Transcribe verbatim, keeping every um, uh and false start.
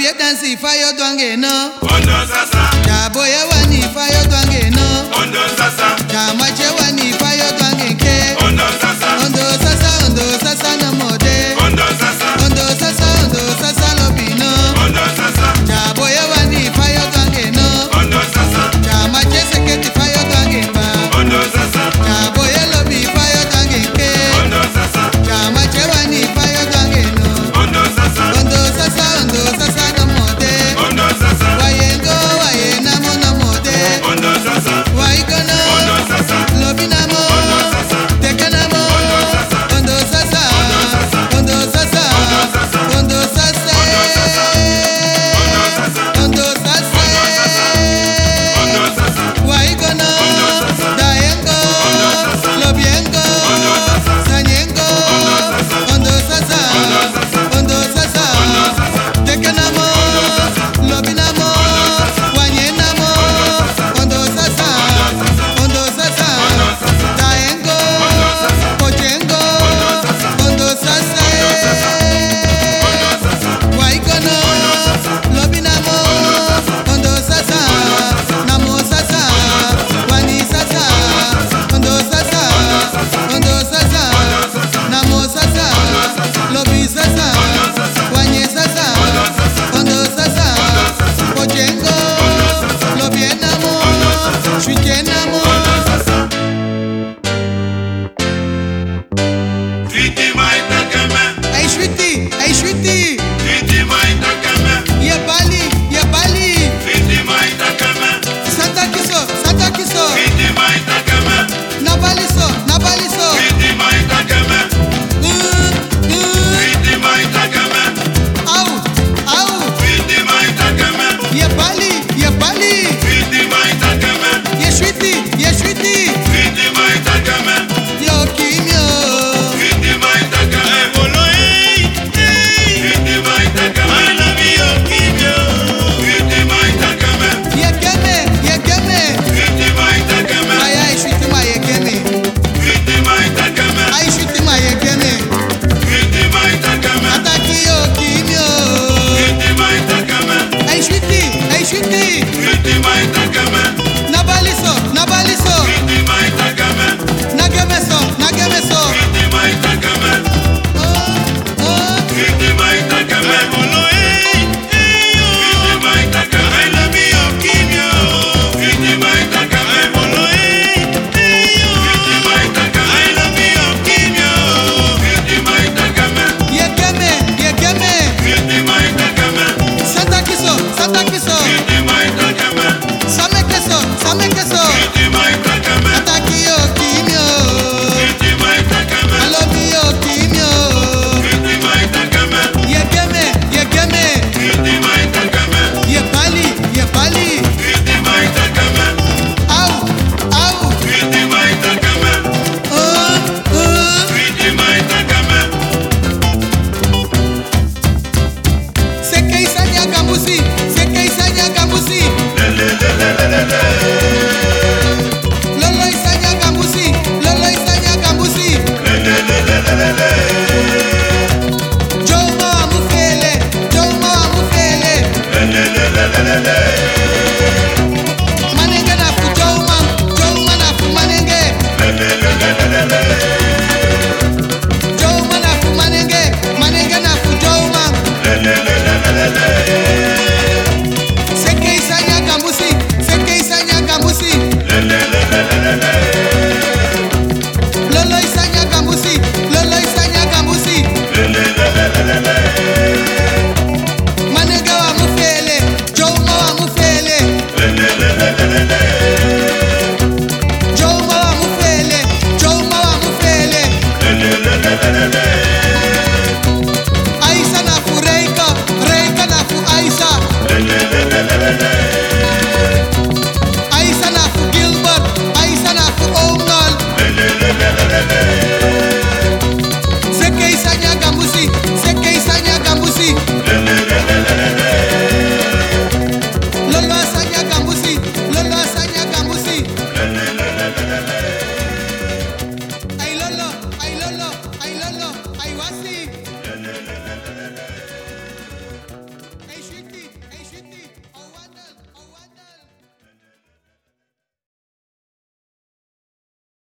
Lobie dansi fayo dwange no. Ondo sasa. Ja boye wani fayo dwange no. Ondo sasa. Ja mache wani fayo dwange ke. Ondo sasa. Ondo sasa, ondo sasa no mode. Ondo sasa. Ondo sasa, ondo sasa lobi no. Ondo sasa. Ja boye wani fayo dwange no. Ondo sasa. Ja mache seketi fayo dwange ba. Ondo sasa. Ja boye lobi fayo dwange ke. Ondo sasa. Ja mache wani fayo dwange no. Ondo sasa. Ondo sasa, ondo sasa no mode. Ondo sasa. Wayengo wayena mo no mode. Ondo sasa. Waikono. Ondo sasa. Lobi na mo. Ondo sasa. Teke na mo. Ondo sasa. Ondo sasa. Ondo sasa. Ondo sasa. Ondo sasa. Ondo sasa. Ondo sasa. Ondo sasa. Waikono. Ondo sasa. Dayengo. Ondo sasa. Lobiengo. Ondo sasa. Sanyengo. Ondo sasa. Ondo sasa. Ondo sasa. Ondo sasa. Ondo sasa. Teke na mo. Ondo sasa. Lobi na mo. Ondo sasa. Wanye na mo. Ondo sasa. Ondo sasa. Ondo Ondo sasa. sasa. Ondo sasa. Dayengo. Ondo sasa. Pochengo. Ondo sasa. Ondo sasa. Ondo sasa. Ondo sasa. Waikono. Ondo sasa. Lobi na mo. Ondo sasa. Ondo sasa. Ondo sasa. Na mo sasa. Wani sasa. Ondo sasa. Ondo sasa. Na mo sasa. Lobi sasa. Wanye sasa. Ondo sasa. Pochengo. Lobi na mo. Shwike na mo. Twiti maita keme. Ay shwiti. Ay shwiti. Twiti maita keme. Ye bali. Ye bali. Twiti maita keme. Santa kiso. Santa kiso. Twiti maita keme. Na baliso. Na baliso. Twiti maita keme. Mm, mm. Twiti maita keme. Au. Au. Twiti maita keme. Ye bali. Ye bali. Twiti maita keme. Ye shwiti. Ye shwiti. Twiti maita keme. Yo kimyo. Twiti maita keme. Bolo eh. Twiti maita keme. I love you, Kimyo. Twiti maita keme. Ye keme. Ye keme. Twiti maita keme. Ay ay shwiti ma ye keme. Twiti maita keme. Ay shwiti ma ye keme. Twiti maita keme. Ataki yo kimyo. Twiti maita keme. Ay shwiti. Ay shwiti. Twiti maita keme. Na baliso. Na baliso. Twiti maita keme. Na gemeso. Na gemeso. Twiti maita keme. Oh, oh. Twiti maita keme. Bolo eh. Twiti maita keme. I love you, Kimyo. Twiti maita keme. Bolo eh. Twiti maita keme. I love you, Kimyo. Twiti maita keme. Ye keme. Ye keme. Twiti maita keme. Santa kiso. Santa kiso. Twiti maita keme. Same keso. Same keso. Twiti maita keme. Ataki yo kimyo. Twiti maita keme. I love you kimyo. Twiti maita keme. Ye keme. Ye keme. Twiti maita keme. Ye bali. Ye bali. Twiti maita keme. Au. Au. Twiti maita keme. Oh, oh. Twiti maita keme. Seke isanya gambusi. Seke isanya gambusi. Le le le le le le le. Lolo isanya gambusi. Lolo isanya gambusi. Le le le le le le le. Jomo amufele. Jomo amufele. Le le le le le le le. Manenge na fu Joma. Joma na fu manenge. Le le le le le le le. Joma na fu manenge. Manenge na fu Joma. Le le le le le le le. Seke isanya gambusi. Seke isanya gambusi. Le le le le le le le. Lolo isanya gambusi. Lolo isanya gambusi. Le le le le le le le. Manenge wa mufele. Joma wa mufele. Le le le le le le le. Joma wa mufele. Joma wa mufele. Le le le le le le le. Aisa na fu Reika. Reika na fu Aisa. Le le le le le le le. Aisa na fu Gilbert. Aisa na fu Omnal. Le le le le le le le. Seke isanya gambusi. Seke isanya gambusi. Le le le le le le le. Lolo asanya gambusi. Lolo asanya gambusi. Le le le le le le le. Ay lolo. Ay lolo. Ay lolo. Ay wasi. Le le le le le le le.